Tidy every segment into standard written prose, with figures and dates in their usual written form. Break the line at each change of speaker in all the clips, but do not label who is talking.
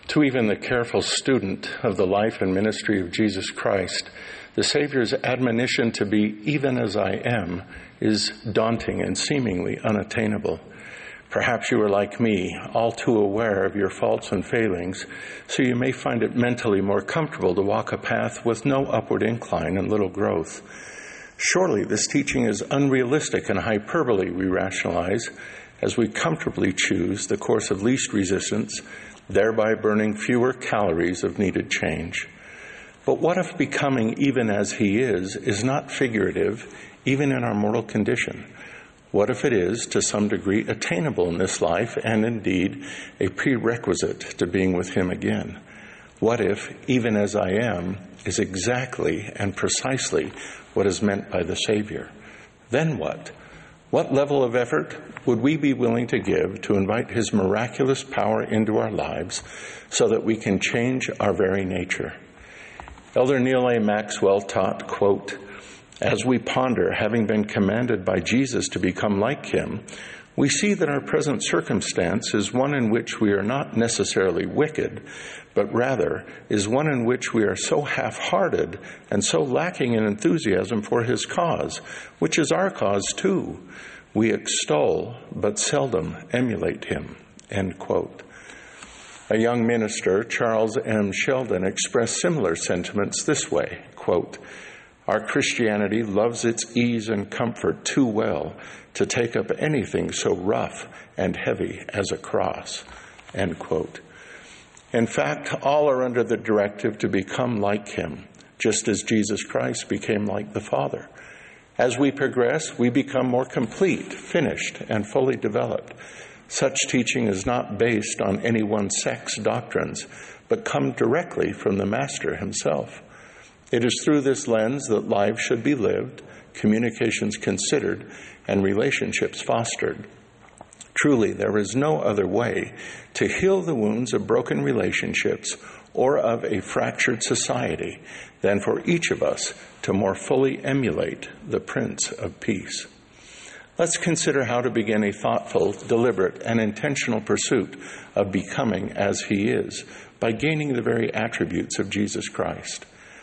To even the careful student of the life and ministry of Jesus Christ, the Savior's admonition to be even as I am is daunting and seemingly unattainable. Perhaps you are like me, all too aware of your faults and failings, so you may find it mentally more comfortable to walk a path with no upward incline and little growth. Surely this teaching is unrealistic and hyperbole, we rationalize, as we comfortably choose the course of least resistance, thereby burning fewer calories of needed change. But what if becoming even as he is not figurative, even in our mortal condition? What if it is, to some degree, attainable in this life and indeed a prerequisite to being with him again? What if, even as I am, is exactly and precisely what is meant by the Savior? Then what? What level of effort would we be willing to give to invite his miraculous power into our lives so that we can change our very nature? Elder Neal A. Maxwell taught, quote, "As we ponder, having been commanded by Jesus to become like him, we see that our present circumstance is one in which we are not necessarily wicked, but rather is one in which we are so half-hearted and so lacking in enthusiasm for his cause, which is our cause too. We extol, but seldom emulate him." End quote. A young minister, Charles M. Sheldon, expressed similar sentiments this way, quote, "Our Christianity loves its ease and comfort too well to take up anything so rough and heavy as a cross." End quote. In fact, all are under the directive to become like him, just as Jesus Christ became like the Father. As we progress, we become more complete, finished, and fully developed. Such teaching is not based on any one sect's doctrines, but come directly from the Master himself. It is through this lens that lives should be lived, communications considered, and relationships fostered. Truly, there is no other way to heal the wounds of broken relationships or of a fractured society than for each of us to more fully emulate the Prince of Peace. Let's consider how to begin a thoughtful, deliberate, and intentional pursuit of becoming as he is by gaining the very attributes of Jesus Christ.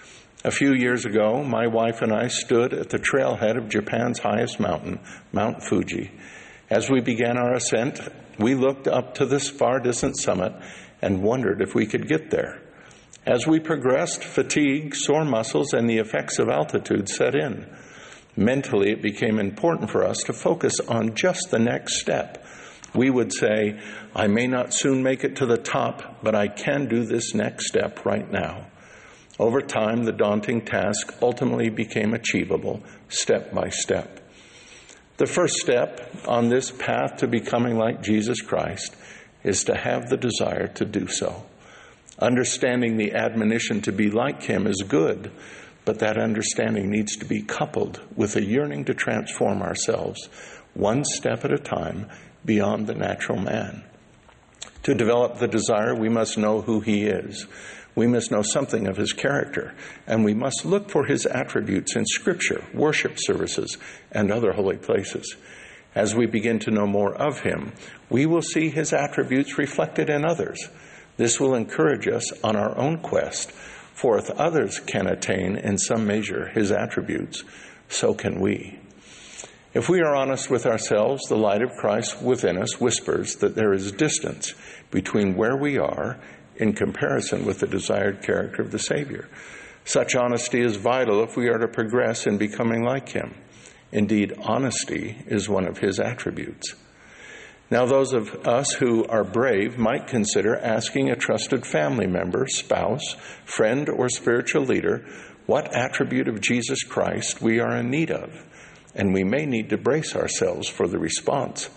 A few years ago, my wife and I stood at the trailhead of Japan's highest mountain, Mount Fuji. As we began our ascent, we looked up to this far-distant summit and wondered if we could get there. As we progressed, fatigue, sore muscles, and the effects of altitude set in. Mentally, it became important for us to focus on just the next step. We would say, "I may not soon make it to the top, but I can do this next step right now." Over time, the daunting task ultimately became achievable, step by step. The first step on this path to becoming like Jesus Christ is to have the desire to do so. Understanding the admonition to be like him is good, but that understanding needs to be coupled with a yearning to transform ourselves, one step at a time, beyond the natural man. To develop the desire, we must know who he is. We must know something of his character, and we must look for his attributes in Scripture, worship services, and other holy places. As we begin to know more of him, we will see his attributes reflected in others. This will encourage us on our own quest, for if others can attain in some measure his attributes, so can we. If we are honest with ourselves, the light of Christ within us whispers that there is distance between where we are in comparison with the desired character of the Savior. Such honesty is vital if we are to progress in becoming like him. Indeed, honesty is one of his attributes. Now, those of us who are brave might consider asking a trusted family member, spouse, friend, or spiritual leader what attribute of Jesus Christ we are in need of, and we may need to brace ourselves for the response.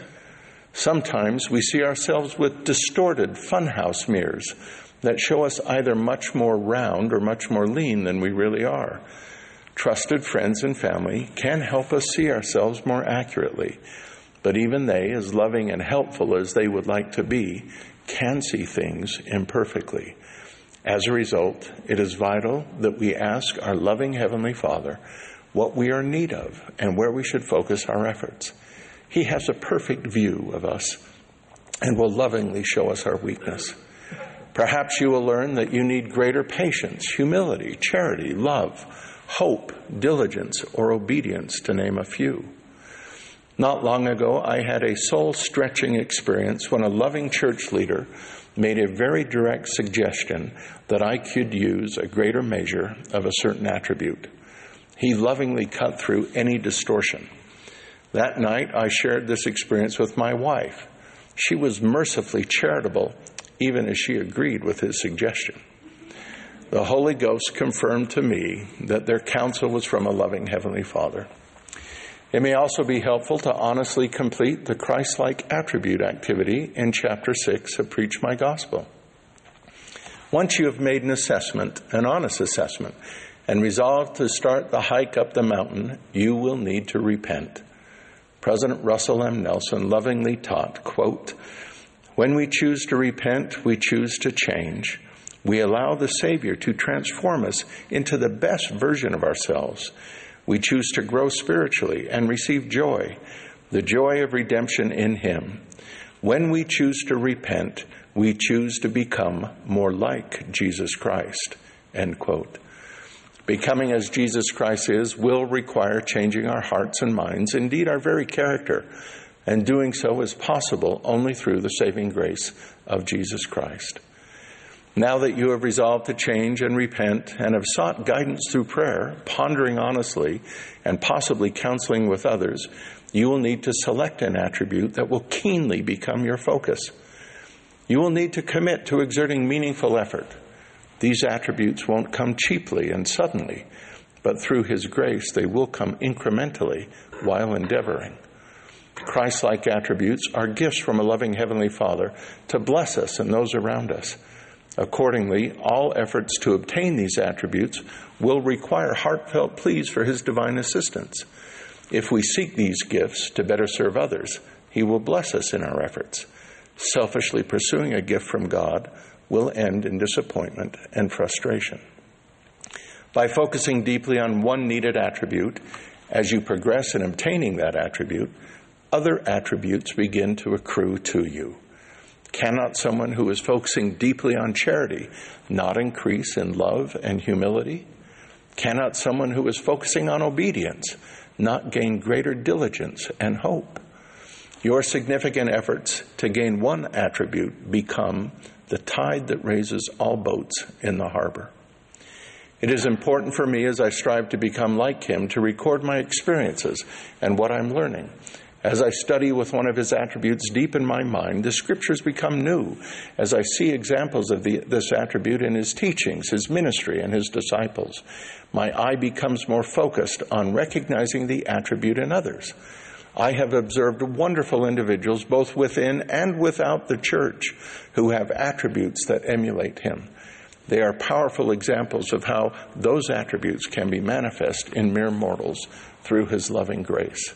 Sometimes we see ourselves with distorted funhouse mirrors that show us either much more round or much more lean than we really are. Trusted friends and family can help us see ourselves more accurately, but even they, as loving and helpful as they would like to be, can see things imperfectly. As a result, it is vital that we ask our loving Heavenly Father what we are in need of and where we should focus our efforts. He has a perfect view of us and will lovingly show us our weakness. Perhaps you will learn that you need greater patience, humility, charity, love, hope, diligence, or obedience, to name a few. Not long ago, I had a soul-stretching experience when a loving church leader made a very direct suggestion that I could use a greater measure of a certain attribute. He lovingly cut through any distortion. That night, I shared this experience with my wife. She was mercifully charitable, even as she agreed with his suggestion. The Holy Ghost confirmed to me that their counsel was from a loving Heavenly Father. It may also be helpful to honestly complete the Christ-like attribute activity in chapter 6 of Preach My Gospel. Once you have made an honest assessment, and resolved to start the hike up the mountain, you will need to repent. President Russell M. Nelson lovingly taught, quote, "When we choose to repent, we choose to change. We allow the Savior to transform us into the best version of ourselves. We choose to grow spiritually and receive joy, the joy of redemption in Him. When we choose to repent, we choose to become more like Jesus Christ." End quote. Becoming as Jesus Christ is will require changing our hearts and minds, indeed our very character, and doing so is possible only through the saving grace of Jesus Christ. Now that you have resolved to change and repent and have sought guidance through prayer, pondering honestly, and possibly counseling with others, you will need to select an attribute that will keenly become your focus. You will need to commit to exerting meaningful effort. These attributes won't come cheaply and suddenly, but through His grace they will come incrementally while endeavoring. Christ-like attributes are gifts from a loving Heavenly Father to bless us and those around us. Accordingly, all efforts to obtain these attributes will require heartfelt pleas for His divine assistance. If we seek these gifts to better serve others, He will bless us in our efforts. Selfishly pursuing a gift from God will end in disappointment and frustration. By focusing deeply on one needed attribute, as you progress in obtaining that attribute, other attributes begin to accrue to you. Cannot someone who is focusing deeply on charity not increase in love and humility? Cannot someone who is focusing on obedience not gain greater diligence and hope? Your significant efforts to gain one attribute become the tide that raises all boats in the harbor. It is important for me as I strive to become like Him to record my experiences and what I'm learning. As I study with one of His attributes deep in my mind, the Scriptures become new as I see examples of this attribute in His teachings, His ministry, and His disciples. My eye becomes more focused on recognizing the attribute in others. I have observed wonderful individuals, both within and without the church, who have attributes that emulate Him. They are powerful examples of how those attributes can be manifest in mere mortals through His loving grace.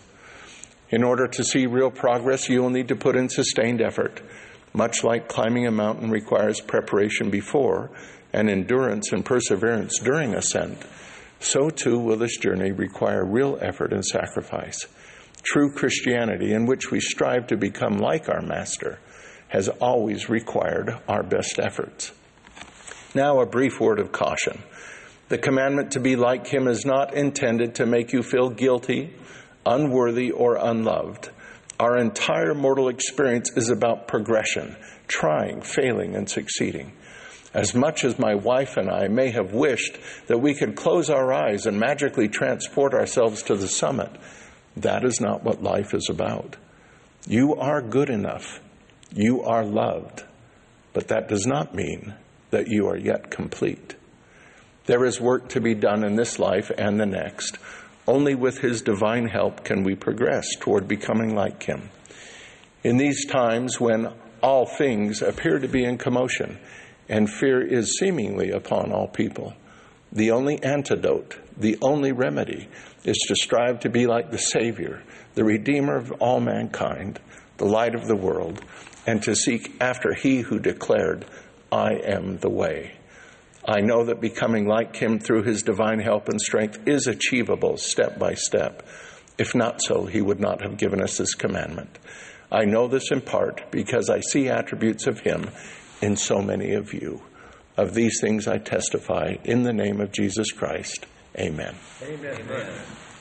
In order to see real progress, you will need to put in sustained effort. Much like climbing a mountain requires preparation before and endurance and perseverance during ascent, so too will this journey require real effort and sacrifice. True Christianity, in which we strive to become like our Master, has always required our best efforts. Now, a brief word of caution. The commandment to be like Him is not intended to make you feel guilty, unworthy, or unloved. Our entire mortal experience is about progression, trying, failing, and succeeding. As much as my wife and I may have wished that we could close our eyes and magically transport ourselves to the summit, that is not what life is about. You are good enough. You are loved. But that does not mean that you are yet complete. There is work to be done in this life and the next. Only with His divine help can we progress toward becoming like Him. In these times when all things appear to be in commotion and fear is seemingly upon all people, the only antidote, the only remedy, is to strive to be like the Savior, the Redeemer of all mankind, the light of the world, and to seek after He who declared, "I am the way." I know that becoming like Him through His divine help and strength is achievable step by step. If not so, He would not have given us this commandment. I know this in part because I see attributes of Him in so many of you. Of these things I testify in the name of Jesus Christ. Amen.
Amen. Amen.